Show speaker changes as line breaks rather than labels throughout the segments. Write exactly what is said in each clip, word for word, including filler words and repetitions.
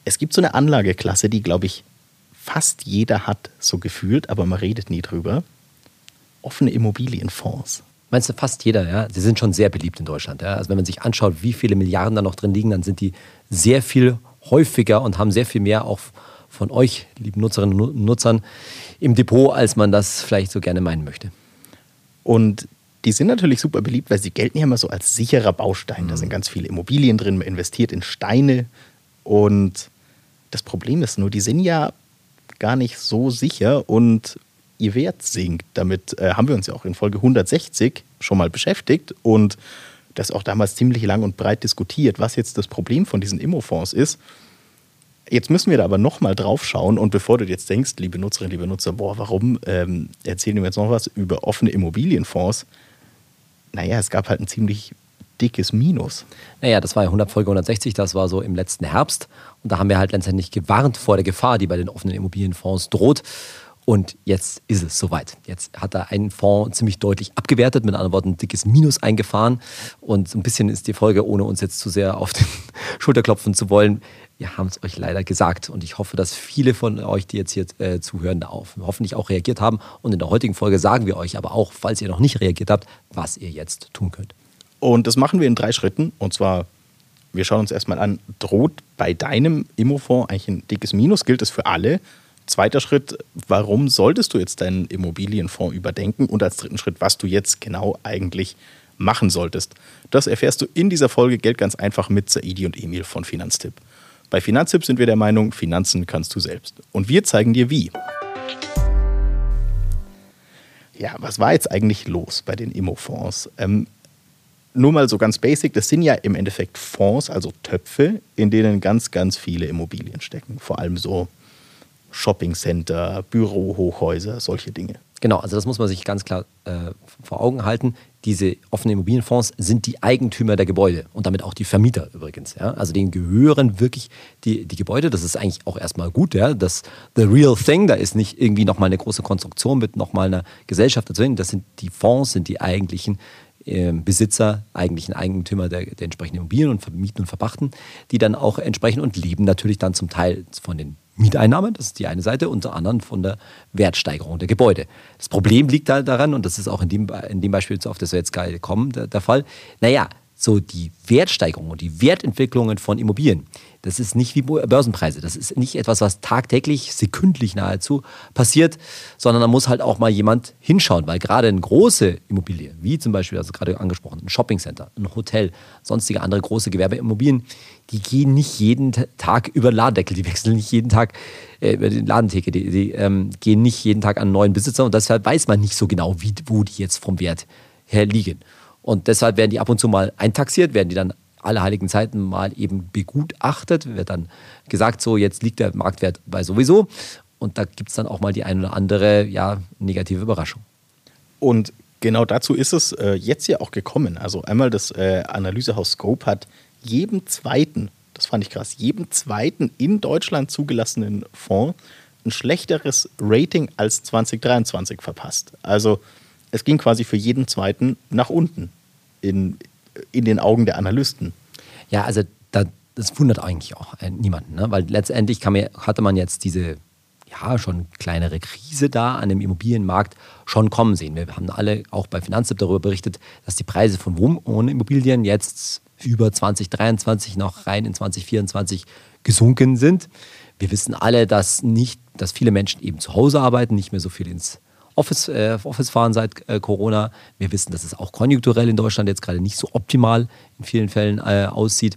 Es gibt so eine Anlageklasse, die, glaube ich, fast jeder hat, so gefühlt, aber man redet nie drüber. Offene Immobilienfonds.
Meinst du, fast jeder, ja? Sie sind schon sehr beliebt in Deutschland. Ja? Also wenn man sich anschaut, wie viele Milliarden da noch drin liegen, dann sind die sehr viel häufiger und haben sehr viel mehr auch von euch, lieben Nutzerinnen und Nutzern, im Depot, als man das vielleicht so gerne meinen möchte.
Und die sind natürlich super beliebt, weil sie gelten ja immer so als sicherer Baustein. Mhm. Da sind ganz viele Immobilien drin, man investiert in Steine. Und das Problem ist nur, die sind ja gar nicht so sicher und ihr Wert sinkt. Damit äh, haben wir uns ja auch in Folge hundertsechzig schon mal beschäftigt und das auch damals ziemlich lang und breit diskutiert, was jetzt das Problem von diesen Immofonds ist. Jetzt müssen wir da aber nochmal drauf schauen und bevor du jetzt denkst, liebe Nutzerinnen, liebe Nutzer, boah, warum ähm, erzählen wir jetzt noch was über offene Immobilienfonds? Naja, es gab halt ein ziemlich dickes Minus.
Naja, das war ja Folge hundertsechzig, das war so im letzten Herbst und da haben wir halt letztendlich gewarnt vor der Gefahr, die bei den offenen Immobilienfonds droht. Und jetzt ist es soweit. Jetzt hat da ein Fonds ziemlich deutlich abgewertet, mit anderen Worten ein dickes Minus eingefahren. Und so ein bisschen ist die Folge, ohne uns jetzt zu sehr auf den Schulter klopfen zu wollen, wir haben es euch leider gesagt. Und ich hoffe, dass viele von euch, die jetzt hier äh, zuhören, darauf hoffentlich auch reagiert haben. Und in der heutigen Folge sagen wir euch aber auch, falls ihr noch nicht reagiert habt, was ihr jetzt tun könnt.
Und das machen wir in drei Schritten. Und zwar, wir schauen uns erstmal an, droht bei deinem Immofonds eigentlich ein dickes Minus? Gilt es für alle? Zweiter Schritt, warum solltest du jetzt deinen Immobilienfonds überdenken? Und als dritten Schritt, was du jetzt genau eigentlich machen solltest. Das erfährst du in dieser Folge Geld ganz einfach mit Saidi und Emil von Finanztipp. Bei Finanztipp sind wir der Meinung, Finanzen kannst du selbst. Und wir zeigen dir wie. Ja, was war jetzt eigentlich los bei den Immofonds? Ähm, nur mal so ganz basic, das sind ja im Endeffekt Fonds, also Töpfe, in denen ganz, ganz viele Immobilien stecken. Vor allem so Shoppingcenter, Bürohochhäuser, solche Dinge.
Genau, also das muss man sich ganz klar äh, vor Augen halten. Diese offenen Immobilienfonds sind die Eigentümer der Gebäude und damit auch die Vermieter übrigens. Ja? Also denen gehören wirklich die, die Gebäude. Das ist eigentlich auch erstmal gut. Ja? Das the real thing, da ist nicht irgendwie nochmal eine große Konstruktion mit nochmal einer Gesellschaft dazwischen. Das sind die Fonds, sind die eigentlichen äh, Besitzer, eigentlichen Eigentümer der, der entsprechenden Immobilien und vermieten und verpachten, die dann auch entsprechen und leben natürlich dann zum Teil von den Mieteinnahmen, das ist die eine Seite, unter anderem von der Wertsteigerung der Gebäude. Das Problem liegt da daran, und das ist auch in dem, in dem Beispiel, auf das wir jetzt gerade kommen, der, der Fall, naja, so die Wertsteigerung und die Wertentwicklungen von Immobilien, das ist nicht wie Börsenpreise. Das ist nicht etwas, was tagtäglich, sekündlich nahezu passiert, sondern da muss halt auch mal jemand hinschauen, weil gerade eine große Immobilie, wie zum Beispiel, also gerade angesprochen, ein Shoppingcenter, ein Hotel, sonstige andere große Gewerbeimmobilien, die gehen nicht jeden Tag über den Ladendeckel, die wechseln nicht jeden Tag äh, über die Ladentheke, die, die ähm, gehen nicht jeden Tag an einen neuen Besitzer und deshalb weiß man nicht so genau, wie, wo die jetzt vom Wert her liegen. Und deshalb werden die ab und zu mal eintaxiert, werden die dann alle heiligen Zeiten mal eben begutachtet, wird dann gesagt, so jetzt liegt der Marktwert bei sowieso und da gibt es dann auch mal die eine oder andere ja, negative Überraschung.
Und genau dazu ist es äh, jetzt ja auch gekommen. Also einmal das äh, Analysehaus Scope hat jedem zweiten, das fand ich krass, jedem zweiten in Deutschland zugelassenen Fonds ein schlechteres Rating als zwanzig dreiundzwanzig verpasst. Also es ging quasi für jeden zweiten nach unten in, in den Augen der Analysten.
Ja, also da, das wundert eigentlich auch äh, niemanden, ne? Weil letztendlich kann man, hatte man jetzt diese ja, schon kleinere Krise da an dem Immobilienmarkt schon kommen sehen. Wir haben alle auch bei Finanztipp darüber berichtet, dass die Preise von Wohnimmobilien jetzt über zwanzig dreiundzwanzig noch rein in zwanzig vierundzwanzig gesunken sind. Wir wissen alle, dass, nicht, dass viele Menschen eben zu Hause arbeiten, nicht mehr so viel ins Office, äh, Office fahren seit äh, Corona. Wir wissen, dass es auch konjunkturell in Deutschland jetzt gerade nicht so optimal in vielen Fällen äh, aussieht.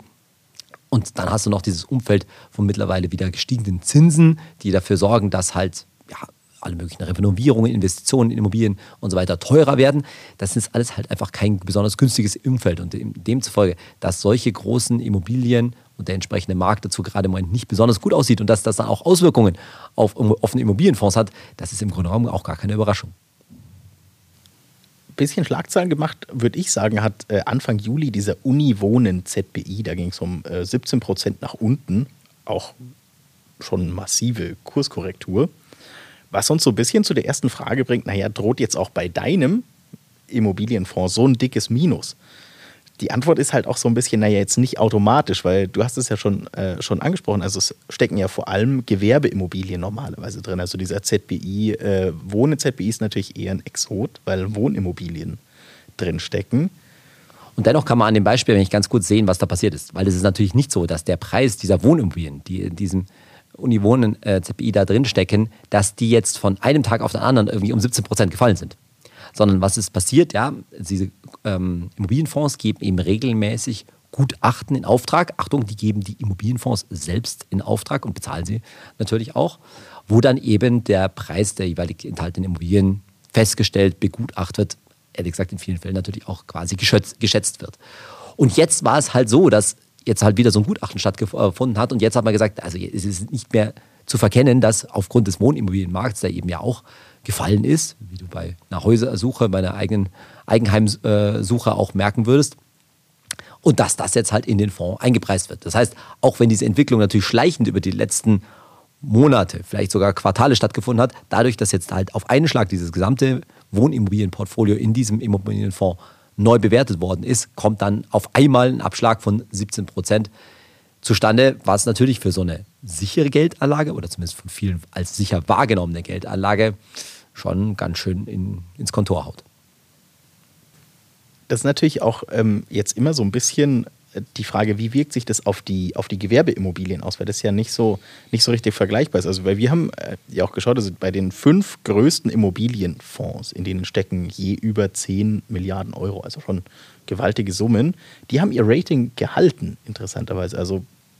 Und dann hast du noch dieses Umfeld von mittlerweile wieder gestiegenen Zinsen, die dafür sorgen, dass halt ja, alle möglichen Renovierungen, Investitionen in Immobilien und so weiter teurer werden. Das ist alles halt einfach kein besonders günstiges Umfeld. Und demzufolge, dass solche großen Immobilien und der entsprechende Markt dazu gerade im Moment nicht besonders gut aussieht und dass das dann auch Auswirkungen auf offene Immobilienfonds hat, das ist im Grunde genommen auch gar keine Überraschung.
Bisschen Schlagzeilen gemacht, würde ich sagen, hat äh, Anfang Juli dieser Uniwohnen Z B I, da ging es um äh, siebzehn Prozent nach unten, auch schon massive Kurskorrektur, was uns so ein bisschen zu der ersten Frage bringt, naja, droht jetzt auch bei deinem Immobilienfonds so ein dickes Minus? die Antwort ist halt auch so ein bisschen, naja, jetzt nicht automatisch, weil du hast es ja schon, äh, schon angesprochen, also es stecken ja vor allem Gewerbeimmobilien normalerweise drin. Also dieser Z B I, äh, Wohnen-Z B I ist natürlich eher ein Exot, weil Wohnimmobilien drin stecken.
Und dennoch kann man an dem Beispiel, wenn ich ganz kurz sehen, was da passiert ist. Weil es ist natürlich nicht so, dass der Preis dieser Wohnimmobilien, die in diesem Uniwohnen-Z B I da drin stecken, dass die jetzt von einem Tag auf den anderen irgendwie um siebzehn Prozent gefallen sind. Sondern was ist passiert, ja, diese ähm, Immobilienfonds geben eben regelmäßig Gutachten in Auftrag. Achtung, die geben die Immobilienfonds selbst in Auftrag und bezahlen sie natürlich auch, wo dann eben der Preis der jeweilig enthaltenen Immobilien festgestellt, begutachtet wird, ehrlich gesagt in vielen Fällen natürlich auch quasi geschätzt, geschätzt wird. Und jetzt war es halt so, dass jetzt halt wieder so ein Gutachten stattgefunden hat und jetzt hat man gesagt, also es ist nicht mehr zu verkennen, dass aufgrund des Wohnimmobilienmarkts, der eben ja auch gefallen ist, wie du bei einer Häusersuche, bei einer eigenen Eigenheimsuche auch merken würdest, und dass das jetzt halt in den Fonds eingepreist wird. Das heißt, auch wenn diese Entwicklung natürlich schleichend über die letzten Monate, vielleicht sogar Quartale stattgefunden hat, dadurch, dass jetzt halt auf einen Schlag dieses gesamte Wohnimmobilienportfolio in diesem Immobilienfonds neu bewertet worden ist, kommt dann auf einmal ein Abschlag von siebzehn Prozent zustande, was natürlich für so eine sichere Geldanlage oder zumindest von vielen als sicher wahrgenommene Geldanlage schon ganz schön in, ins Kontor haut.
Das ist natürlich auch ähm, jetzt immer so ein bisschen die Frage, wie wirkt sich das auf die, auf die Gewerbeimmobilien aus, weil das ja nicht so, nicht so richtig vergleichbar ist. Also weil wir haben äh, ja auch geschaut, also bei den fünf größten Immobilienfonds, in denen stecken je über zehn Milliarden Euro, also schon gewaltige Summen, die haben ihr Rating gehalten, interessanterweise. Also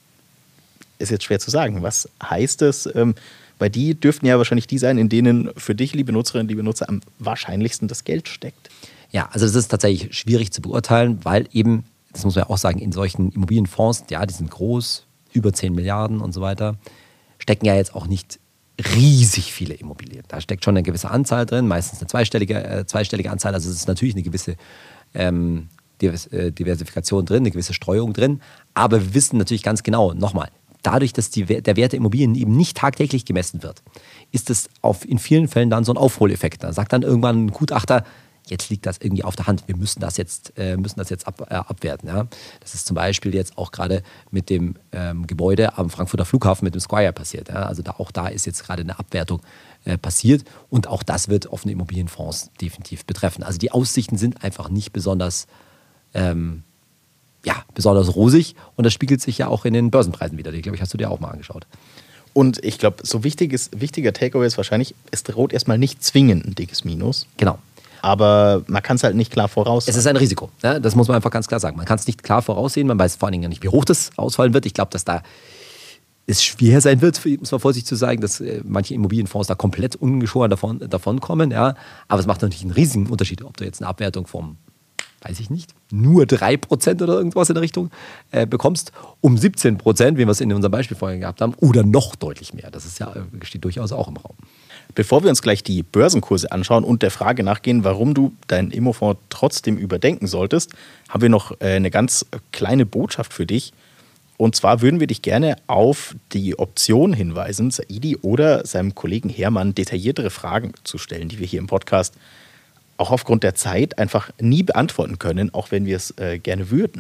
ist jetzt schwer zu sagen. Was heißt das? Ähm, weil die dürften ja wahrscheinlich die sein, in denen für dich, liebe Nutzerinnen, liebe Nutzer, am wahrscheinlichsten das Geld steckt.
Ja, also das ist tatsächlich schwierig zu beurteilen, weil eben, das muss man ja auch sagen, in solchen Immobilienfonds, ja, die sind groß, über zehn Milliarden und so weiter, stecken ja jetzt auch nicht riesig viele Immobilien. Da steckt schon eine gewisse Anzahl drin, meistens eine zweistellige, äh, zweistellige Anzahl. Also es ist natürlich eine gewisse ähm, Diversifikation drin, eine gewisse Streuung drin. Aber wir wissen natürlich ganz genau, nochmal, dadurch, dass die, der Wert der Immobilien eben nicht tagtäglich gemessen wird, ist es auf, in vielen Fällen dann so ein Aufholeffekt. Da sagt dann irgendwann ein Gutachter, jetzt liegt das irgendwie auf der Hand, wir müssen das jetzt, äh, müssen das jetzt ab, äh, abwerten. Ja? Das ist zum Beispiel jetzt auch gerade mit dem ähm, Gebäude am Frankfurter Flughafen mit dem Squire passiert. Ja? Also da, auch da ist jetzt gerade eine Abwertung äh, passiert und auch das wird offene Immobilienfonds definitiv betreffen. Also die Aussichten sind einfach nicht besonders ähm, ja, besonders rosig und das spiegelt sich ja auch in den Börsenpreisen wieder. Die, glaube ich, hast du dir auch mal angeschaut.
Und ich glaube, so wichtig ist, wichtiger Takeaway ist wahrscheinlich, es droht erstmal nicht zwingend ein dickes Minus.
Genau.
Aber man kann es halt nicht klar voraussagen.
Es ist ein Risiko. Ja, das muss man einfach ganz klar sagen. Man kann es nicht klar voraussehen. Man weiß vor allen Dingen nicht, wie hoch das ausfallen wird. Ich glaube, dass da es schwer sein wird, muss man vorsichtig zu sagen, dass äh, manche Immobilienfonds da komplett ungeschoren davon, davon kommen. Ja. Aber es macht natürlich einen riesigen Unterschied, ob du jetzt eine Abwertung vom, weiß ich nicht, nur drei Prozent oder irgendwas in der Richtung äh, bekommst, um siebzehn Prozent, wie wir es in unserem Beispiel vorhin gehabt haben, oder noch deutlich mehr. Das ist ja, steht durchaus auch im Raum.
Bevor wir uns gleich die Börsenkurse anschauen und der Frage nachgehen, warum du deinen Immofonds trotzdem überdenken solltest, haben wir noch eine ganz kleine Botschaft für dich. Und zwar würden wir dich gerne auf die Option hinweisen, Saidi oder seinem Kollegen Hermann detailliertere Fragen zu stellen, die wir hier im Podcast auch aufgrund der Zeit einfach nie beantworten können, auch wenn wir es äh, gerne würden.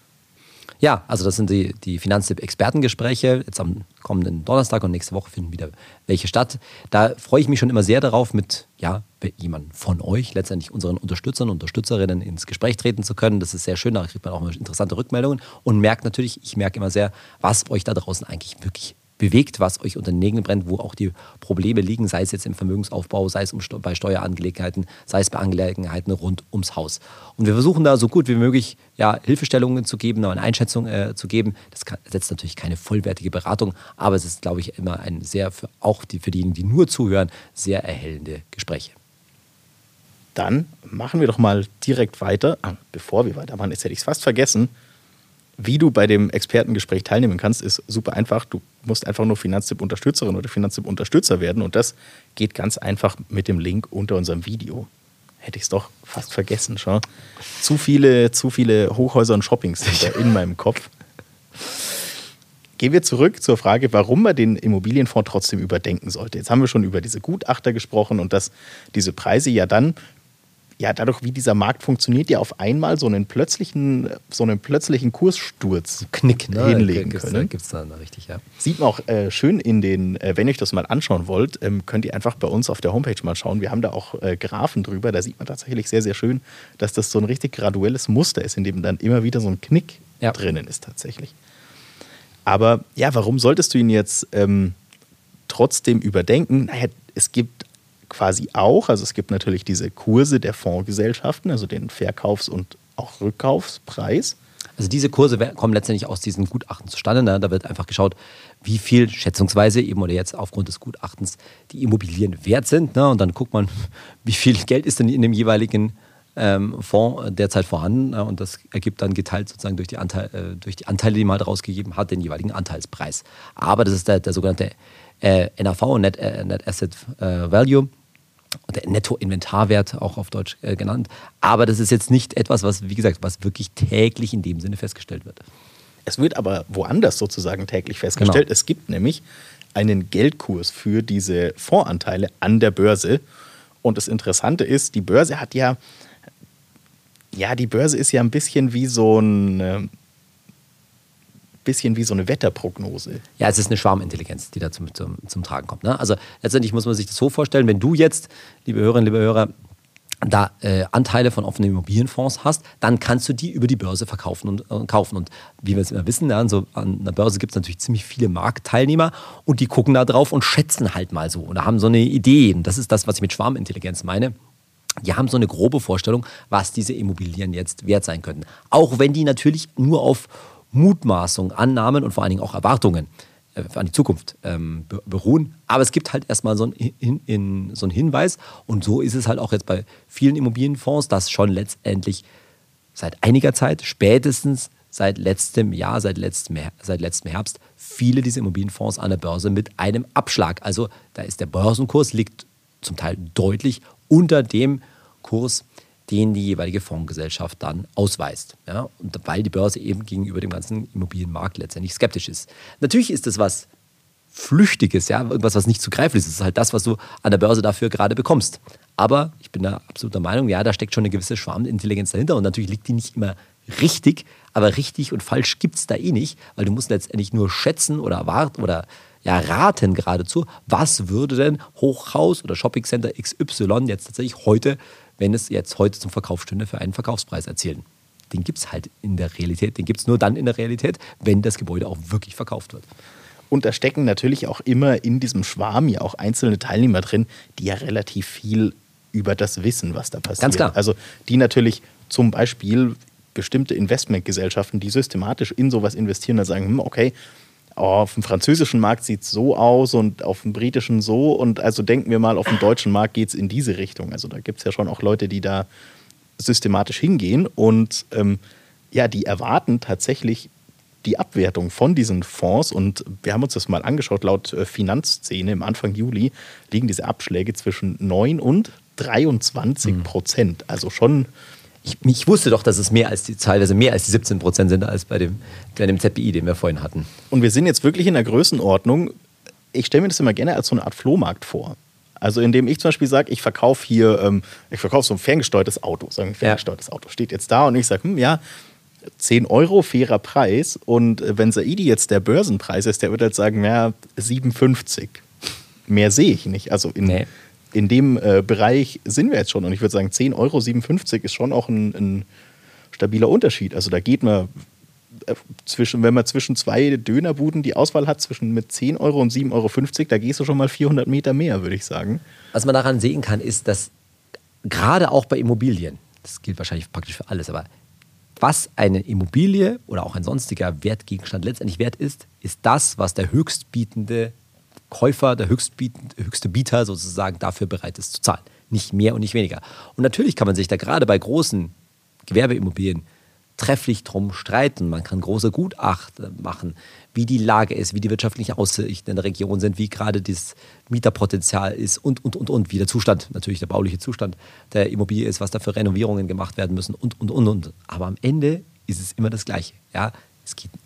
Ja, also das sind die, die Finanztipp-Expertengespräche. Jetzt am kommenden Donnerstag und nächste Woche finden wieder welche statt. Da freue ich mich schon immer sehr darauf, mit ja, jemandem von euch, letztendlich unseren Unterstützern und Unterstützerinnen ins Gespräch treten zu können. Das ist sehr schön, da kriegt man auch immer interessante Rückmeldungen und merkt natürlich, ich merke immer sehr, was euch da draußen eigentlich wirklich bewegt, was euch unter den Nägeln brennt, wo auch die Probleme liegen, sei es jetzt im Vermögensaufbau, sei es um, bei Steuerangelegenheiten, sei es bei Angelegenheiten rund ums Haus. Und wir versuchen da so gut wie möglich ja, Hilfestellungen zu geben, eine Einschätzung äh, zu geben. Das kann, setzt natürlich keine vollwertige Beratung, aber es ist, glaube ich, immer ein sehr, für, auch die, für diejenigen, die nur zuhören, sehr erhellende Gespräche.
Dann machen wir doch mal direkt weiter. Ah, bevor wir weitermachen, jetzt hätte ich es fast vergessen. Wie du bei dem Expertengespräch teilnehmen kannst, ist super einfach. Du musst einfach nur Finanztipp-Unterstützerin oder Finanztipp-Unterstützer werden und das geht ganz einfach mit dem Link unter unserem Video. Hätte ich es doch fast vergessen schon. Zu viele, zu viele Hochhäuser und Shoppings sind da in meinem Kopf. Gehen wir zurück zur Frage, warum man den Immobilienfonds trotzdem überdenken sollte. Jetzt haben wir schon über diese Gutachter gesprochen und dass diese Preise ja dann ja, dadurch, wie dieser Markt funktioniert, ja auf einmal so einen plötzlichen, so einen plötzlichen Kurssturz
Knick, ne?
hinlegen
gibt's,
können.
Gibt es da richtig, ja.
Sieht man auch äh, schön in den, äh, wenn ihr euch das mal anschauen wollt, ähm, könnt ihr einfach bei uns auf der Homepage mal schauen. Wir haben da auch äh, Graphen drüber. Da sieht man tatsächlich sehr, sehr schön, dass das so ein richtig graduelles Muster ist, in dem dann immer wieder so ein Knick ja. drinnen ist tatsächlich. Aber ja, warum solltest du ihn jetzt ähm, trotzdem überdenken? Naja, es gibt quasi auch, also es gibt natürlich diese Kurse der Fondsgesellschaften, also den Verkaufs- und auch Rückkaufspreis.
Also diese Kurse kommen letztendlich aus diesen Gutachten zustande. Ne? Da wird einfach geschaut, wie viel schätzungsweise eben oder jetzt aufgrund des Gutachtens die Immobilien wert sind. Ne? Und dann guckt man, wie viel Geld ist denn in dem jeweiligen ähm, Fonds derzeit vorhanden. Ne? Und das ergibt dann geteilt sozusagen durch die, Anteil, äh, durch die Anteile, die man halt rausgegeben hat, den jeweiligen Anteilspreis. Aber das ist der, der sogenannte äh, N A V, Net, äh, Net Asset äh, Value. Der Nettoinventarwert auch auf Deutsch äh, genannt. Aber das ist jetzt nicht etwas, was, wie gesagt, was wirklich täglich in dem Sinne festgestellt wird.
Es wird aber woanders sozusagen täglich festgestellt. Genau. Es gibt nämlich einen Geldkurs für diese Fondsanteile an der Börse. Und das Interessante ist, die Börse hat ja, ja, die Börse ist ja ein bisschen wie so ein, äh, bisschen wie so eine Wetterprognose.
Ja, es ist eine Schwarmintelligenz, die da zum, zum, zum Tragen kommt. Ne? Also letztendlich muss man sich das so vorstellen, wenn du jetzt, liebe Hörerinnen, liebe Hörer, da äh, Anteile von offenen Immobilienfonds hast, dann kannst du die über die Börse verkaufen und äh, kaufen. Und wie wir es immer wissen, ja, so an der Börse gibt es natürlich ziemlich viele Marktteilnehmer und die gucken da drauf und schätzen halt mal so oder haben so eine Idee. Und das ist das, was ich mit Schwarmintelligenz meine. Die haben so eine grobe Vorstellung, was diese Immobilien jetzt wert sein könnten. Auch wenn die natürlich nur auf Mutmaßungen, Annahmen und vor allen Dingen auch Erwartungen äh, an die Zukunft ähm, beruhen. Aber es gibt halt erstmal so, ein, in, in, so einen Hinweis und so ist es halt auch jetzt bei vielen Immobilienfonds, dass schon letztendlich seit einiger Zeit, spätestens seit letztem Jahr, seit letztem, seit letztem Herbst, viele dieser Immobilienfonds an der Börse mit einem Abschlag. Also da ist der Börsenkurs, liegt zum Teil deutlich unter dem Kurs, den die jeweilige Fondsgesellschaft dann ausweist. Ja? Und weil die Börse eben gegenüber dem ganzen Immobilienmarkt letztendlich skeptisch ist. Natürlich ist das was Flüchtiges, ja? Irgendwas, was nicht zu greifen ist. Das ist halt das, was du an der Börse dafür gerade bekommst. Aber ich bin da absolut der Meinung, ja, da steckt schon eine gewisse Schwarmintelligenz dahinter und natürlich liegt die nicht immer richtig, aber richtig und falsch gibt es da eh nicht, weil du musst letztendlich nur schätzen oder erwarten oder ja, raten geradezu, was würde denn Hochhaus oder Shoppingcenter X Y jetzt tatsächlich heute, wenn es jetzt heute zum Verkauf stünde, für einen Verkaufspreis erzielen. Den gibt es halt in der Realität. Den gibt es nur dann in der Realität, wenn das Gebäude auch wirklich verkauft wird.
Und da stecken natürlich auch immer in diesem Schwarm ja auch einzelne Teilnehmer drin, die ja relativ viel über das wissen, was da passiert.
Ganz klar.
Also die natürlich zum Beispiel bestimmte Investmentgesellschaften, die systematisch in sowas investieren und sagen, hm, okay, auf dem französischen Markt sieht es so aus und auf dem britischen so. Und also denken wir mal, auf dem deutschen Markt geht es in diese Richtung. Also da gibt es ja schon auch Leute, die da systematisch hingehen. Und ähm, ja, die erwarten tatsächlich die Abwertung von diesen Fonds. Und wir haben uns das mal angeschaut, laut äh, Finanzszene im Anfang Juli liegen diese Abschläge zwischen neun und dreiundzwanzig Prozent. Mhm. Also schon...
Ich, ich wusste doch, dass es mehr als die, teilweise mehr als die siebzehn Prozent sind, als bei dem, bei dem Z B I, den wir vorhin hatten.
Und wir sind jetzt wirklich in der Größenordnung, ich stelle mir das immer gerne als so eine Art Flohmarkt vor. Also indem ich zum Beispiel sage, ich verkaufe hier, ähm, ich verkaufe so ein ferngesteuertes Auto. Sagen, ein ferngesteuertes ja. Auto steht jetzt da und ich sage, hm, ja, zehn Euro, fairer Preis. Und wenn Saidi jetzt der Börsenpreis ist, der wird halt sagen, ja, sieben fünfzig. Mehr sehe ich nicht. Also in... Nee. In dem äh, Bereich sind wir jetzt schon. Und ich würde sagen, zehn Euro siebenundfünfzig ist schon auch ein, ein stabiler Unterschied. Also da geht man, äh, zwischen, wenn man zwischen zwei Dönerbuden die Auswahl hat, zwischen mit zehn Euro und sieben Euro fünfzig, da gehst du schon mal vierhundert Meter mehr, würde ich sagen.
Was man daran sehen kann, ist, dass gerade auch bei Immobilien, das gilt wahrscheinlich praktisch für alles, aber was eine Immobilie oder auch ein sonstiger Wertgegenstand letztendlich wert ist, ist das, was der höchstbietende Käufer, der höchste Bieter sozusagen dafür bereit ist zu zahlen. Nicht mehr und nicht weniger. Und natürlich kann man sich da gerade bei großen Gewerbeimmobilien trefflich drum streiten. Man kann große Gutachten machen, wie die Lage ist, wie die wirtschaftlichen Aussichten in der Region sind, wie gerade das Mieterpotenzial ist und, und, und, und, wie der Zustand, natürlich der bauliche Zustand der Immobilie ist, was da für Renovierungen gemacht werden müssen und, und, und, und. Aber am Ende ist es immer das Gleiche. Ja? Es geht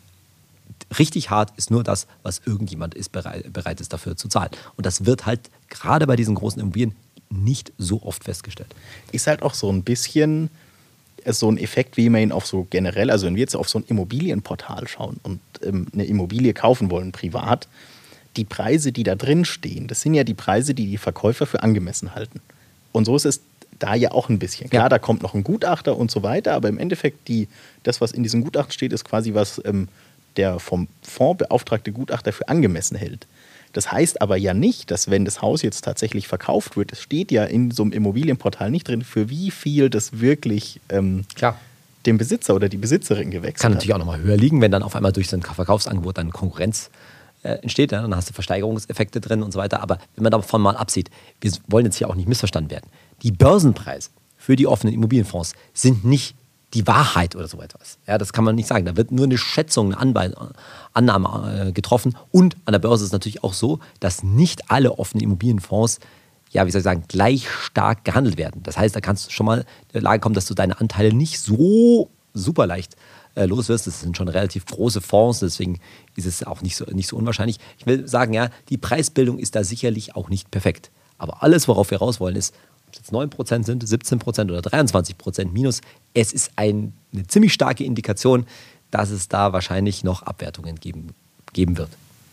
richtig hart ist nur das, was irgendjemand ist bereit, bereit ist dafür zu zahlen. Und das wird halt gerade bei diesen großen Immobilien nicht so oft festgestellt.
Ist halt auch so ein bisschen so ein Effekt, wie man ihn auf so generell, also wenn wir jetzt auf so ein Immobilienportal schauen und ähm, eine Immobilie kaufen wollen, privat, die Preise, die da drin stehen, das sind ja die Preise, die die Verkäufer für angemessen halten. Und so ist es da ja auch ein bisschen. Klar, ja. Da kommt noch ein Gutachter und so weiter, aber im Endeffekt, die, das, was in diesem Gutachten steht, ist quasi, was ähm, der vom Fonds beauftragte Gutachter für angemessen hält. Das heißt aber ja nicht, dass wenn das Haus jetzt tatsächlich verkauft wird, es steht ja in so einem Immobilienportal nicht drin, für wie viel das wirklich ähm, dem Besitzer oder die Besitzerin gewechselt
Kann
hat.
natürlich auch nochmal höher liegen, wenn dann auf einmal durch so ein Verkaufsangebot dann Konkurrenz äh, entsteht. Ja? Dann hast du Versteigerungseffekte drin und so weiter. Aber wenn man davon mal absieht, wir wollen jetzt hier auch nicht missverstanden werden. Die Börsenpreise für die offenen Immobilienfonds sind nicht die Wahrheit oder so etwas. Ja, das kann man nicht sagen. Da wird nur eine Schätzung, eine Anbe- Annahme äh, getroffen. Und an der Börse ist es natürlich auch so, dass nicht alle offenen Immobilienfonds, ja, wie soll ich sagen, gleich stark gehandelt werden. Das heißt, da kannst du schon mal in der Lage kommen, dass du deine Anteile nicht so super leicht äh, los wirst. Das sind schon relativ große Fonds, deswegen ist es auch nicht so, nicht so unwahrscheinlich. Ich will sagen, ja, die Preisbildung ist da sicherlich auch nicht perfekt. Aber alles, worauf wir raus wollen, ist, ob es jetzt neun Prozent sind, siebzehn Prozent oder dreiundzwanzig Prozent minus, es ist ein, eine ziemlich starke Indikation, dass es da wahrscheinlich noch Abwertungen geben, geben wird.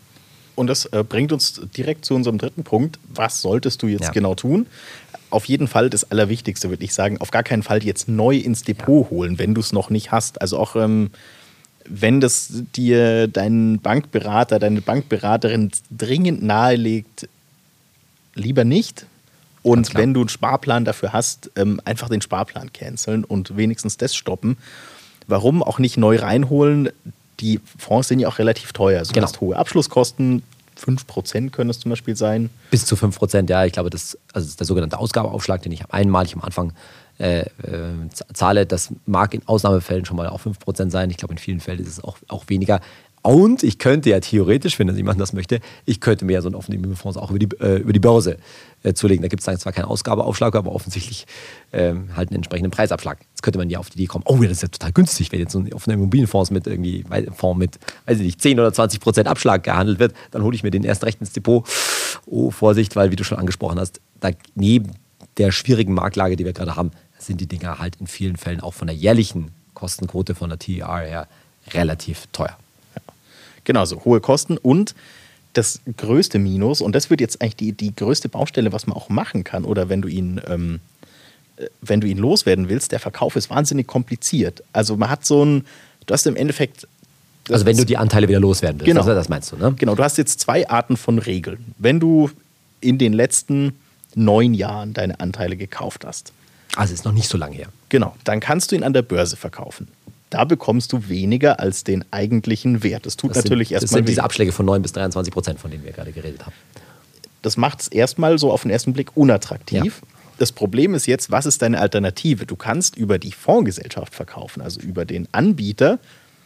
Und das äh, bringt uns direkt zu unserem dritten Punkt. Was solltest du jetzt ja. genau tun? Auf jeden Fall das Allerwichtigste, würde ich sagen, auf gar keinen Fall jetzt neu ins Depot ja. holen, wenn du es noch nicht hast. Also auch ähm, wenn das dir dein Bankberater, deine Bankberaterin dringend nahelegt, lieber nicht. Und wenn du einen Sparplan dafür hast, ähm, einfach den Sparplan canceln und wenigstens das stoppen. Warum auch nicht neu reinholen? Die Fonds sind ja auch relativ teuer. Also
genau.
Du hast hohe Abschlusskosten, fünf Prozent können es zum Beispiel sein.
Bis zu fünf Prozent, ja. Ich glaube, das, also das ist der sogenannte Ausgabeaufschlag, den ich einmalig am Anfang äh, äh, zahle. Das mag in Ausnahmefällen schon mal auch fünf Prozent sein. Ich glaube, in vielen Fällen ist es auch, auch weniger. Und ich könnte ja theoretisch, wenn jemand das möchte, ich könnte mir ja so einen offenen Immobilienfonds auch über die, äh, über die Börse äh, zulegen. Da gibt es dann zwar keinen Ausgabeaufschlag, aber offensichtlich ähm, halt einen entsprechenden Preisabschlag. Jetzt könnte man ja auf die Idee kommen, oh, das ist ja total günstig, wenn jetzt so ein offener Immobilienfonds mit irgendwie Fonds mit, weiß ich nicht, zehn oder zwanzig Prozent Abschlag gehandelt wird, dann hole ich mir den erst recht ins Depot. Oh, Vorsicht, weil, wie du schon angesprochen hast, da neben der schwierigen Marktlage, die wir gerade haben, sind die Dinger halt in vielen Fällen auch von der jährlichen Kostenquote, von der T E R her, relativ teuer.
Genau, so hohe Kosten und das größte Minus, und das wird jetzt eigentlich die, die größte Baustelle, was man auch machen kann, oder wenn du ihn, ähm, wenn du ihn loswerden willst, der Verkauf ist wahnsinnig kompliziert. Also man hat so ein, du hast im Endeffekt...
Also wenn du die Anteile wieder loswerden willst,
genau.
das, das meinst du, ne?
Genau, du hast jetzt zwei Arten von Regeln. Wenn du in den letzten neun Jahren deine Anteile gekauft hast.
Also ist noch nicht so lange her.
Genau, dann kannst du ihn an der Börse verkaufen. Da bekommst du weniger als den eigentlichen Wert. Das tut
das
natürlich
sind,
erstmal.
Das sind
weh.
diese Abschläge von neun bis dreiundzwanzig Prozent, von denen wir gerade geredet haben.
Das macht es erstmal so auf den ersten Blick unattraktiv.
Ja.
Das Problem ist jetzt, was ist deine Alternative? Du kannst über die Fondsgesellschaft verkaufen, also über den Anbieter.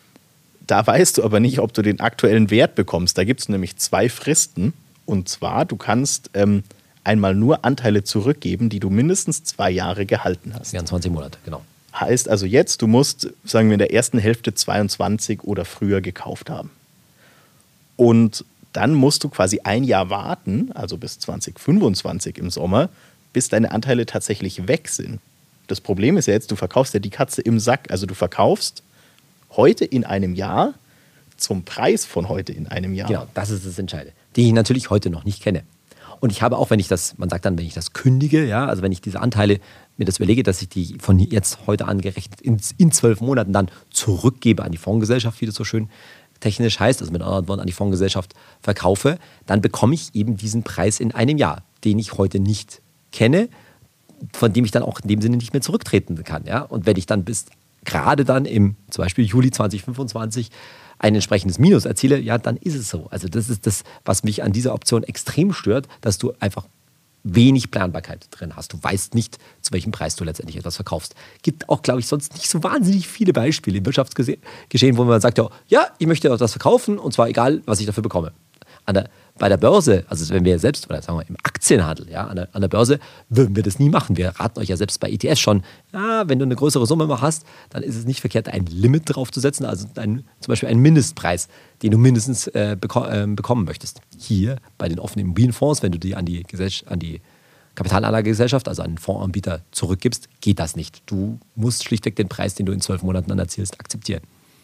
Da weißt du aber nicht, ob du den aktuellen Wert bekommst. Da gibt es nämlich zwei Fristen. Und zwar, du kannst ähm, einmal nur Anteile zurückgeben, die du mindestens zwei Jahre gehalten hast.
vierundzwanzig Monate, genau.
Heißt also jetzt, du musst, sagen wir, in der ersten Hälfte zweiundzwanzig oder früher gekauft haben. Und dann musst du quasi ein Jahr warten, also bis zwanzig fünfundzwanzig im Sommer, bis deine Anteile tatsächlich weg sind. Das Problem ist ja jetzt, du verkaufst ja die Katze im Sack. Also du verkaufst heute in einem Jahr zum Preis von heute in einem Jahr.
Genau, das ist das Entscheidende, den ich natürlich heute noch nicht kenne. Und ich habe auch, wenn ich das, man sagt dann, wenn ich das kündige, ja, also wenn ich diese Anteile mir das überlege, dass ich die von jetzt heute angerechnet in, in zwölf Monaten dann zurückgebe an die Fondsgesellschaft, wie das so schön technisch heißt, also mit anderen Worten an die Fondsgesellschaft verkaufe, dann bekomme ich eben diesen Preis in einem Jahr, den ich heute nicht kenne, von dem ich dann auch in dem Sinne nicht mehr zurücktreten kann. Ja? Und wenn ich dann bis gerade dann im zum Beispiel Juli zwanzig fünfundzwanzig ein entsprechendes Minus erziele, ja, dann ist es so. Also das ist das, was mich an dieser Option extrem stört, dass du einfach wenig Planbarkeit drin hast. Du weißt nicht, zu welchem Preis du letztendlich etwas verkaufst. Gibt auch, glaube ich, sonst nicht so wahnsinnig viele Beispiele im Wirtschaftsgeschehen, wo man sagt, ja, ja, ich möchte etwas verkaufen und zwar egal, was ich dafür bekomme. An der, bei der Börse, also wenn wir selbst, oder sagen wir im Aktienhandel, ja, an der, an der Börse, würden wir das nie machen. Wir raten euch ja selbst bei E T Fs schon, ja, wenn du eine größere Summe mal hast, dann ist es nicht verkehrt, ein Limit drauf zu setzen, also ein, zum Beispiel einen Mindestpreis, den du mindestens äh, beko- äh, bekommen möchtest. Hier bei den offenen Immobilienfonds, wenn du die an die, Gesell- an die Kapitalanlagegesellschaft, also an den Fondsanbieter, zurückgibst, geht das nicht. Du musst schlichtweg den Preis, den du in zwölf Monaten dann erzielst, akzeptieren.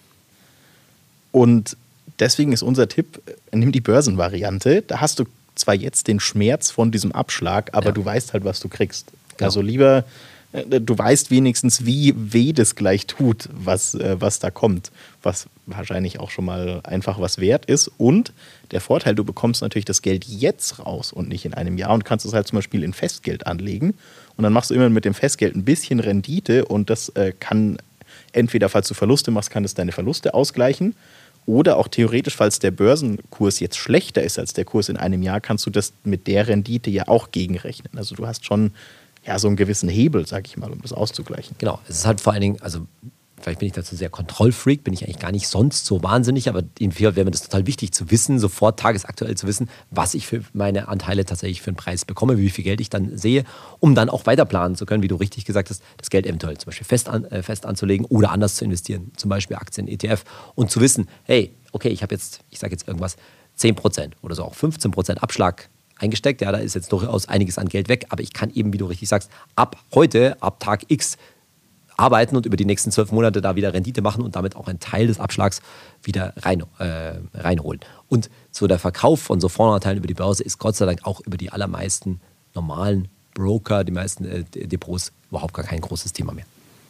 Und deswegen ist unser Tipp, nimm die Börsenvariante. Da hast du zwar jetzt den Schmerz von diesem Abschlag, aber ja. du weißt halt, was du kriegst. Genau. Also lieber, du weißt wenigstens, wie weh das gleich tut, was, was da kommt. Was wahrscheinlich auch schon mal einfach was wert ist. Und der Vorteil, du bekommst natürlich das Geld jetzt raus und nicht in einem Jahr und kannst es halt zum Beispiel in Festgeld anlegen. Und dann machst du immer mit dem Festgeld ein bisschen Rendite und das äh, kann entweder, falls du Verluste machst, kann es deine Verluste ausgleichen. Oder auch theoretisch, falls der Börsenkurs jetzt schlechter ist als der Kurs in einem Jahr, kannst du das mit der Rendite ja auch gegenrechnen. Also du hast schon ja, so einen gewissen Hebel, sag ich mal, um das auszugleichen.
Genau, es ist halt vor allen Dingen, also vielleicht bin ich dazu sehr Kontrollfreak, bin ich eigentlich gar nicht sonst so wahnsinnig, aber in Fiat wäre mir das total wichtig zu wissen, sofort tagesaktuell zu wissen, was ich für meine Anteile tatsächlich für einen Preis bekomme, wie viel Geld ich dann sehe, um dann auch weiter planen zu können, wie du richtig gesagt hast, das Geld eventuell zum Beispiel fest, an, äh, fest anzulegen oder anders zu investieren, zum Beispiel Aktien, E T F und zu wissen, hey, okay, ich habe jetzt, ich sage jetzt irgendwas, zehn Prozent oder so auch fünfzehn Prozent Abschlag eingesteckt, ja, da ist jetzt durchaus einiges an Geld weg, aber ich kann eben, wie du richtig sagst, ab heute, ab Tag X arbeiten und über die nächsten zwölf Monate da wieder Rendite machen und damit auch einen Teil des Abschlags wieder rein, äh, reinholen. Und so der Verkauf von so Fondsanteilen über die Börse ist Gott sei Dank auch über die allermeisten normalen Broker, die meisten äh, Depots überhaupt gar kein großes Thema mehr.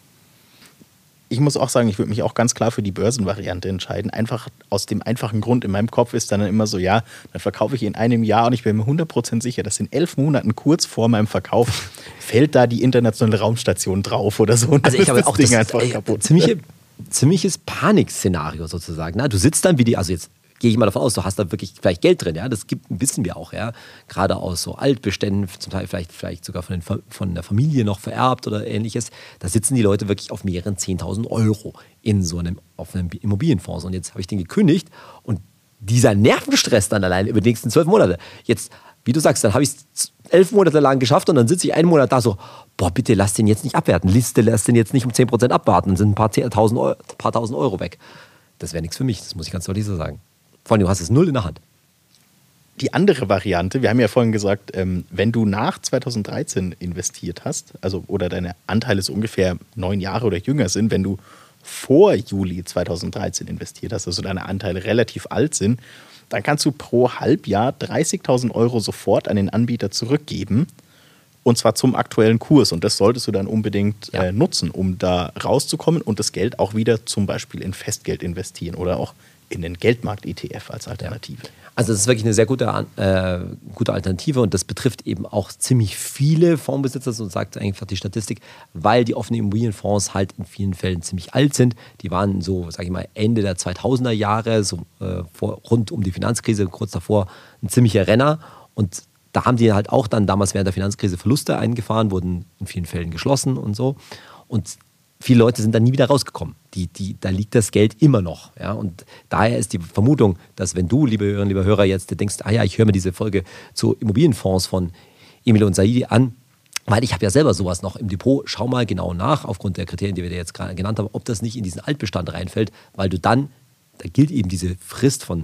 Ich muss auch sagen, ich würde mich auch ganz klar für die Börsenvariante entscheiden. Einfach aus dem einfachen Grund, in meinem Kopf ist dann immer so, ja, dann verkaufe ich in einem Jahr und ich bin mir hundert Prozent sicher, dass in elf Monaten kurz vor meinem Verkauf fällt da die internationale Raumstation drauf oder so. Und
also ich habe
das
auch
Ding
das
einfach
ey,
kaputt.
Ziemliche, ziemliches Panikszenario sozusagen. Na, du sitzt dann wie die, also jetzt gehe ich mal davon aus, du hast da wirklich vielleicht Geld drin, ja, das gibt, wissen wir auch, ja, gerade aus so Altbeständen, zum Teil vielleicht, vielleicht sogar von, den, von der Familie noch vererbt oder ähnliches, da sitzen die Leute wirklich auf mehreren zehntausend Euro in so einem, auf einem Immobilienfonds und jetzt habe ich den gekündigt und dieser Nervenstress dann allein über die nächsten zwölf Monate, jetzt, wie du sagst, dann habe ich es elf Monate lang geschafft und dann sitze ich einen Monat da so, boah, bitte lass den jetzt nicht abwerten, Liste, lass den jetzt nicht um zehn Prozent abwarten, dann sind ein paar tausend Euro, paar tausend Euro weg. Das wäre nichts für mich, das muss ich ganz deutlich so sagen. Vor allem, du hast es null in der Hand.
Die andere Variante, wir haben ja vorhin gesagt, ähm, wenn du nach zweitausenddreizehn investiert hast, also oder deine Anteile so ungefähr neun Jahre oder jünger sind, wenn du vor Juli zweitausenddreizehn investiert hast, also deine Anteile relativ alt sind, dann kannst du pro Halbjahr dreißigtausend Euro sofort an den Anbieter zurückgeben. Und zwar zum aktuellen Kurs. Und das solltest du dann unbedingt ja. äh, nutzen, um da rauszukommen und das Geld auch wieder zum Beispiel in Festgeld investieren oder auch in den Geldmarkt-E T F als Alternative. Ja.
Also das ist wirklich eine sehr gute, äh, gute Alternative und das betrifft eben auch ziemlich viele Fondsbesitzer, so sagt einfach die Statistik, weil die offenen Immobilienfonds halt in vielen Fällen ziemlich alt sind. Die waren so, sage ich mal, Ende der zweitausender Jahre, so äh, vor, rund um die Finanzkrise, kurz davor, ein ziemlicher Renner und da haben die halt auch dann damals während der Finanzkrise Verluste eingefahren, wurden in vielen Fällen geschlossen und so. Und viele Leute sind dann nie wieder rausgekommen. Die, die, da liegt das Geld immer noch. Ja? Und daher ist die Vermutung, dass wenn du, liebe Hörerinnen, liebe Hörer, jetzt denkst, ah ja, ich höre mir diese Folge zu Immobilienfonds von Emil und Saidi an, weil ich habe ja selber sowas noch im Depot, schau mal genau nach, aufgrund der Kriterien, die wir dir jetzt gerade genannt haben, ob das nicht in diesen Altbestand reinfällt, weil du dann, da gilt eben diese Frist von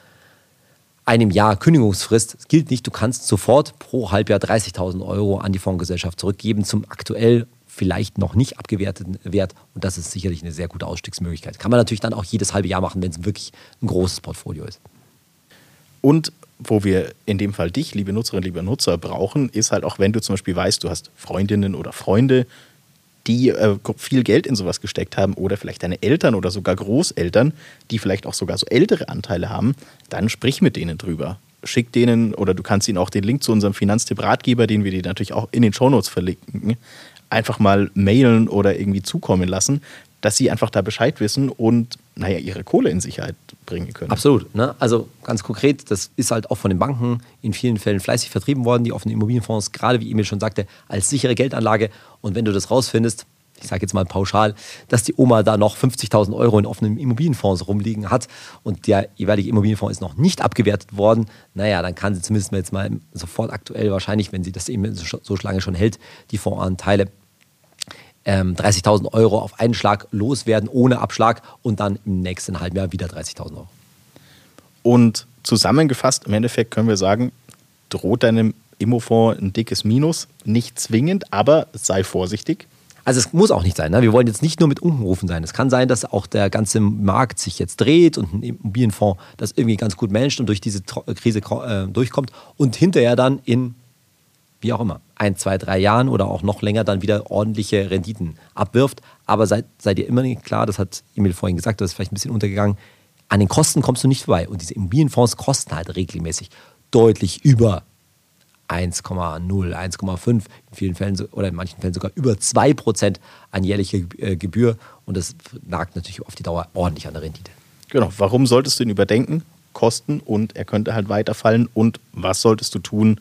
einem Jahr Kündigungsfrist, es gilt nicht, du kannst sofort pro Halbjahr dreißigtausend Euro an die Fondsgesellschaft zurückgeben zum aktuell vielleicht noch nicht abgewerteten Wert und das ist sicherlich eine sehr gute Ausstiegsmöglichkeit. Kann man natürlich dann auch jedes halbe Jahr machen, wenn es wirklich ein großes Portfolio ist.
Und wo wir in dem Fall dich, liebe Nutzerinnen, liebe Nutzer, brauchen, ist halt auch, wenn du zum Beispiel weißt, du hast Freundinnen oder Freunde, die äh, viel Geld in sowas gesteckt haben oder vielleicht deine Eltern oder sogar Großeltern, die vielleicht auch sogar so ältere Anteile haben, dann sprich mit denen drüber. Schick denen oder du kannst ihnen auch den Link zu unserem Finanztipp-Ratgeber, den wir dir natürlich auch in den Shownotes verlinken, einfach mal mailen oder irgendwie zukommen lassen, dass sie einfach da Bescheid wissen und naja, ihre Kohle in Sicherheit bringen können.
Absolut. Ne? Also ganz konkret, das ist halt auch von den Banken in vielen Fällen fleißig vertrieben worden, die offenen Immobilienfonds, gerade wie Emil schon sagte, als sichere Geldanlage. Und wenn du das rausfindest, ich sage jetzt mal pauschal, dass die Oma da noch fünfzigtausend Euro in offenen Immobilienfonds rumliegen hat und der jeweilige Immobilienfonds ist noch nicht abgewertet worden, naja, dann kann sie zumindest mal jetzt mal sofort aktuell wahrscheinlich, wenn sie das eben so lange schon hält, die Fondsanteile ähm, dreißigtausend Euro auf einen Schlag loswerden, ohne Abschlag und dann im nächsten halben Jahr wieder dreißigtausend Euro.
Und zusammengefasst, im Endeffekt können wir sagen, droht deinem Immofonds ein dickes Minus. Nicht zwingend, aber sei vorsichtig.
Also es muss auch nicht sein. Ne? Wir wollen jetzt nicht nur mit Unkenrufen sein. Es kann sein, dass auch der ganze Markt sich jetzt dreht und ein Immobilienfonds das irgendwie ganz gut managt und durch diese Krise äh, durchkommt und hinterher dann in, wie auch immer, ein, zwei, drei Jahren oder auch noch länger dann wieder ordentliche Renditen abwirft. Aber seid, seid ihr immer nicht klar, das hat Emil vorhin gesagt, das ist vielleicht ein bisschen untergegangen, an den Kosten kommst du nicht vorbei. Und diese Immobilienfonds kosten halt regelmäßig deutlich über eins Komma null, eins Komma fünf, in vielen Fällen oder in manchen Fällen sogar über zwei Prozent an jährliche Gebühr. Und das nagt natürlich auf die Dauer ordentlich an der Rendite.
Genau, warum solltest du ihn überdenken? Kosten und er könnte halt weiterfallen. Und was solltest du tun?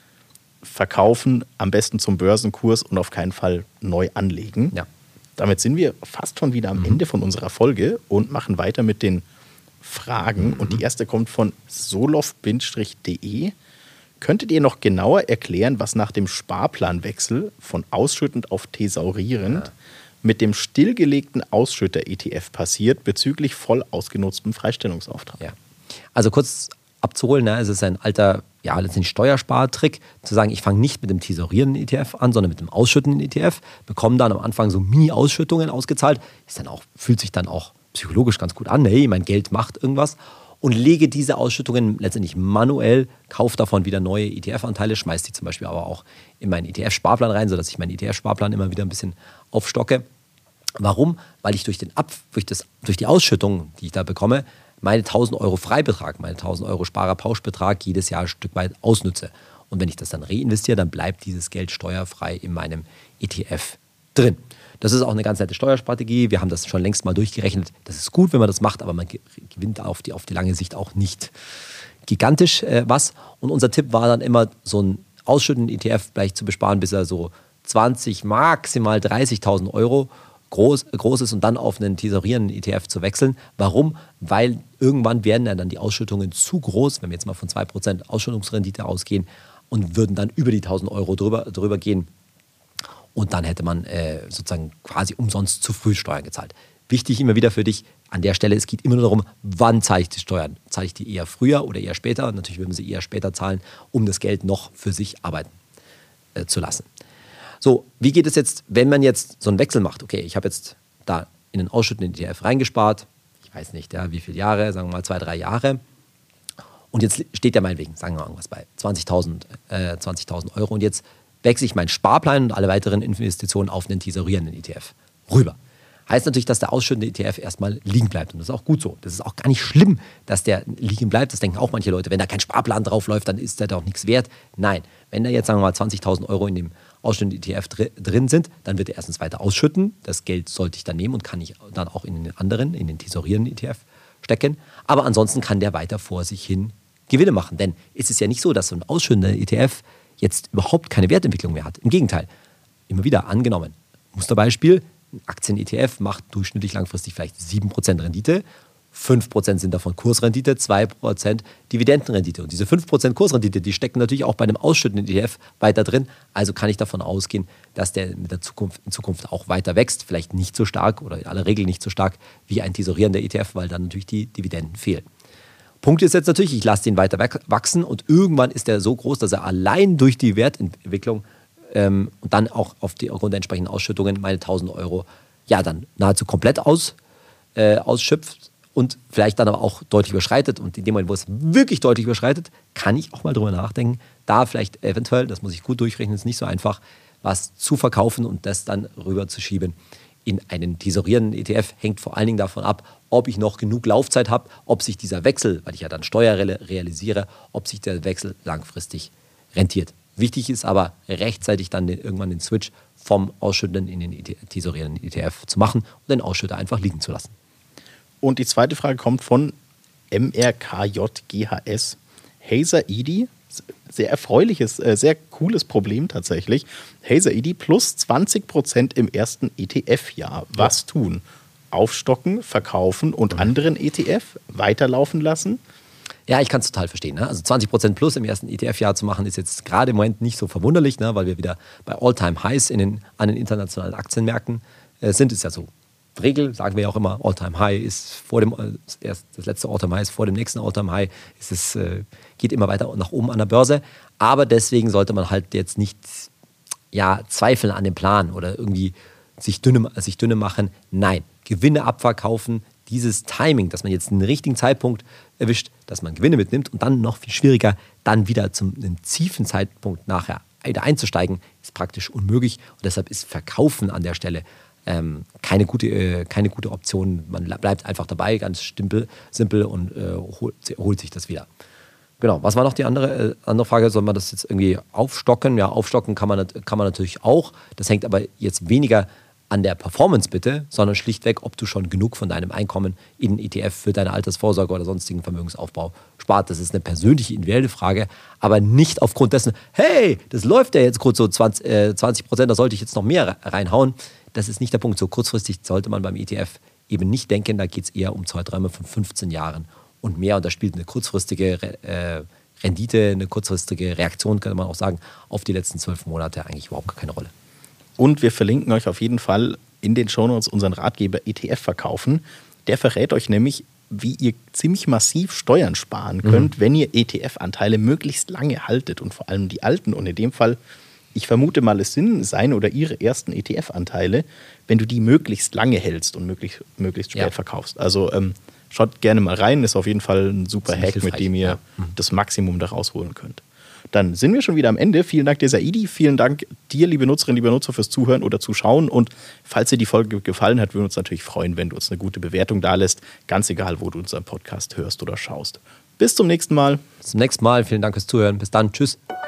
Verkaufen, am besten zum Börsenkurs und auf keinen Fall neu anlegen.
Ja.
Damit sind wir fast schon wieder am mhm. Ende von unserer Folge und machen weiter mit den Fragen. Mhm. Und die erste kommt von solov Bindestrich de. Könntet ihr noch genauer erklären, was nach dem Sparplanwechsel von ausschüttend auf thesaurierend ja. mit dem stillgelegten Ausschütter-E T F passiert bezüglich voll ausgenutztem Freistellungsauftrag?
Ja. Also kurz abzuholen, ne? Es ist ein alter, ja, letztendlich Steuerspartrick, zu sagen, ich fange nicht mit dem tesaurierenden E T F an, sondern mit dem ausschüttenden E T F, bekomme dann am Anfang so Mini-Ausschüttungen ausgezahlt, ist dann auch, fühlt sich dann auch psychologisch ganz gut an, hey, mein Geld macht irgendwas. Und lege diese Ausschüttungen letztendlich manuell, kaufe davon wieder neue E T F-Anteile, schmeiße die zum Beispiel aber auch in meinen E T F-Sparplan rein, sodass ich meinen E T F-Sparplan immer wieder ein bisschen aufstocke. Warum? Weil ich durch, den Ab, durch, das, durch die Ausschüttung, die ich da bekomme, meine tausend Euro Freibetrag, meine tausend Euro Sparerpauschbetrag jedes Jahr ein Stück weit ausnutze. Und wenn ich das dann reinvestiere, dann bleibt dieses Geld steuerfrei in meinem E T F drin. Das ist auch eine ganz nette Steuerstrategie. Wir haben das schon längst mal durchgerechnet. Das ist gut, wenn man das macht, aber man gewinnt auf die, auf die lange Sicht auch nicht gigantisch äh, was. Und unser Tipp war dann immer, so einen ausschüttenden E T F vielleicht zu besparen, bis er so zwanzig, maximal dreißigtausend Euro groß, groß ist und dann auf einen tesaurierenden E T F zu wechseln. Warum? Weil irgendwann werden ja dann die Ausschüttungen zu groß, wenn wir jetzt mal von zwei Prozent Ausschüttungsrendite ausgehen und würden dann über die tausend Euro drüber, drüber gehen. Und dann hätte man äh, sozusagen quasi umsonst zu früh Steuern gezahlt. Wichtig immer wieder für dich an der Stelle, es geht immer nur darum, wann zahle ich die Steuern? Zahle ich die eher früher oder eher später? Natürlich würden sie eher später zahlen, um das Geld noch für sich arbeiten äh, zu lassen. So, wie geht es jetzt, wenn man jetzt so einen Wechsel macht? Okay, ich habe jetzt da in den ausschüttenden E T F reingespart, ich weiß nicht, ja, wie viele Jahre, sagen wir mal zwei, drei Jahre. Und jetzt steht ja meinetwegen, sagen wir mal irgendwas bei zwanzigtausend äh, zwanzigtausend Euro und jetzt wechsle ich meinen Sparplan und alle weiteren Investitionen auf einen tesaurierenden E T F rüber. Heißt natürlich, dass der ausschüttende E T F erstmal liegen bleibt. Und das ist auch gut so. Das ist auch gar nicht schlimm, dass der liegen bleibt. Das denken auch manche Leute. Wenn da kein Sparplan drauf läuft, dann ist der doch nichts wert. Nein, wenn da jetzt, sagen wir mal, zwanzigtausend Euro in dem ausschüttenden E T F dr- drin sind, dann wird er erstens weiter ausschütten. Das Geld sollte ich dann nehmen und kann ich dann auch in den anderen, in den tesaurierenden E T F stecken. Aber ansonsten kann der weiter vor sich hin Gewinne machen. Denn es ist ja nicht so, dass so ein ausschüttender E T F jetzt überhaupt keine Wertentwicklung mehr hat. Im Gegenteil, immer wieder angenommen. Musterbeispiel, ein Aktien-E T F macht durchschnittlich langfristig vielleicht sieben Prozent Rendite, fünf Prozent sind davon Kursrendite, zwei Prozent Dividendenrendite. Und diese fünf Prozent Kursrendite, die stecken natürlich auch bei einem ausschüttenden E T F weiter drin. Also kann ich davon ausgehen, dass der mit der Zukunft, in Zukunft auch weiter wächst. Vielleicht nicht so stark oder in aller Regel nicht so stark wie ein tesaurierender E T F, weil dann natürlich die Dividenden fehlen. Punkt ist jetzt natürlich, ich lasse den weiter wachsen und irgendwann ist er so groß, dass er allein durch die Wertentwicklung ähm, und dann auch auf die, aufgrund der entsprechenden Ausschüttungen meine tausend Euro ja dann nahezu komplett aus, äh, ausschöpft und vielleicht dann aber auch deutlich überschreitet. Und in dem Moment, wo es wirklich deutlich überschreitet, kann ich auch mal drüber nachdenken, da vielleicht eventuell, das muss ich gut durchrechnen, ist nicht so einfach, was zu verkaufen und das dann rüber zu schieben in einen tesaurierenden E T F. Hängt vor allen Dingen davon ab, ob ich noch genug Laufzeit habe, ob sich dieser Wechsel, weil ich ja dann Steuer realisiere, ob sich der Wechsel langfristig rentiert. Wichtig ist aber, rechtzeitig dann den, irgendwann den Switch vom ausschüttenden in den tesaurierenden E T F zu machen und den Ausschütter einfach liegen zu lassen.
Und die zweite Frage kommt von M R K J G H S. Hazer E D, sehr erfreuliches, sehr cooles Problem tatsächlich. Hazer E D plus zwanzig Prozent im ersten E T F-Jahr. Was ja. tun? Aufstocken, verkaufen und mhm. anderen E T F weiterlaufen lassen?
Ja, ich kann es total verstehen. Ne? Also zwanzig Prozent plus im ersten E T F-Jahr zu machen, ist jetzt gerade im Moment nicht so verwunderlich, ne? Weil wir wieder bei All-Time-Highs in den, an den internationalen Aktienmärkten äh, sind. Ist ja so Regel, sagen wir ja auch immer, All-Time-High ist vor dem, das, das letzte All-Time-High ist vor dem nächsten All-Time-High. Es ist, äh, geht immer weiter nach oben an der Börse. Aber deswegen sollte man halt jetzt nicht ja, zweifeln an dem Plan oder irgendwie sich dünne, sich dünne machen. Nein, Gewinne abverkaufen, dieses Timing, dass man jetzt einen richtigen Zeitpunkt erwischt, dass man Gewinne mitnimmt und dann noch viel schwieriger, dann wieder zum einem tiefen Zeitpunkt nachher wieder einzusteigen, ist praktisch unmöglich. Und deshalb ist Verkaufen an der Stelle ähm, keine, gute, äh, keine gute Option. Man bleibt einfach dabei, ganz simpel, simpel und äh, holt, holt sich das wieder. Genau, was war noch die andere, äh, andere Frage? Soll man das jetzt irgendwie aufstocken? Ja, aufstocken kann man, kann man natürlich auch. Das hängt aber jetzt weniger an der Performance bitte, sondern schlichtweg, ob du schon genug von deinem Einkommen in einen E T F für deine Altersvorsorge oder sonstigen Vermögensaufbau spart. Das ist eine persönliche, individuelle Frage, aber nicht aufgrund dessen, hey, das läuft ja jetzt kurz so zwanzig Prozent, da sollte ich jetzt noch mehr reinhauen. Das ist nicht der Punkt. So kurzfristig sollte man beim E T F eben nicht denken, da geht es eher um zwei Träume von fünfzehn Jahren und mehr. Und da spielt eine kurzfristige äh, Rendite, eine kurzfristige Reaktion, kann man auch sagen, auf die letzten zwölf Monate eigentlich überhaupt gar keine Rolle.
Und wir verlinken euch auf jeden Fall in den Shownotes unseren Ratgeber E T F verkaufen. Der verrät euch nämlich, wie ihr ziemlich massiv Steuern sparen könnt, mhm. wenn ihr E T F-Anteile möglichst lange haltet und vor allem die alten. Und in dem Fall, ich vermute mal, es sind seine oder ihre ersten E T F-Anteile, wenn du die möglichst lange hältst und möglichst, möglichst spät ja. verkaufst. Also ähm, schaut gerne mal rein, ist auf jeden Fall ein super Hack, hilfreich. Mit dem ihr ja. mhm. das Maximum da rausholen könnt. Dann sind wir schon wieder am Ende. Vielen Dank dir, Saidi. Vielen Dank dir, liebe Nutzerinnen, liebe Nutzer, fürs Zuhören oder Zuschauen. Und falls dir die Folge gefallen hat, würden wir uns natürlich freuen, wenn du uns eine gute Bewertung dalässt. Ganz egal, wo du unseren Podcast hörst oder schaust. Bis zum nächsten Mal.
Bis zum nächsten Mal. Vielen Dank fürs Zuhören. Bis dann. Tschüss.